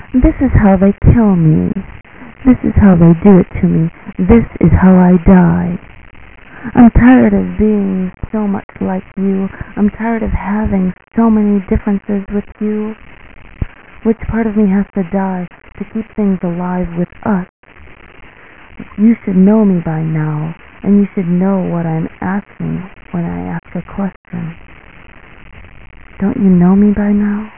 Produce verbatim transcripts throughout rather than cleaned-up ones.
This is how they kill me. This is how they do it to me. This is how I die. I'm tired of being so much like you. I'm tired of having so many differences with you. Which part of me has to die to keep things alive with us? You should know me by now, and you should know what I'm asking when I ask a question. Don't you know me by now?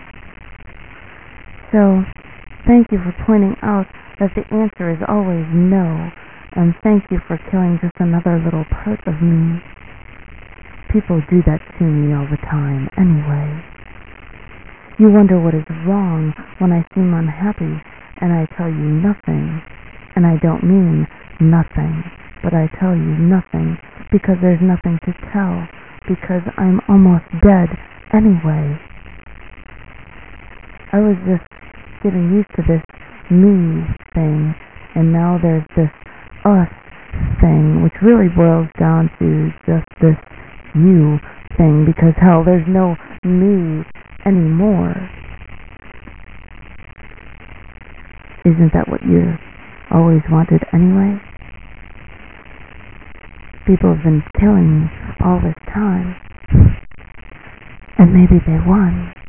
So, thank you for pointing out that the answer is always no, and thank you for killing just another little part of me. People do that to me all the time anyway. You wonder what is wrong when I seem unhappy, and I tell you nothing. And I don't mean nothing, but I tell you nothing because there's nothing to tell, because I'm almost dead anyway. I was just getting used to this me thing, and now there's this us thing, which really boils down to just this you thing, because hell, there's no me anymore. Isn't that what you always wanted anyway? People have been killing me all this time, and maybe they won.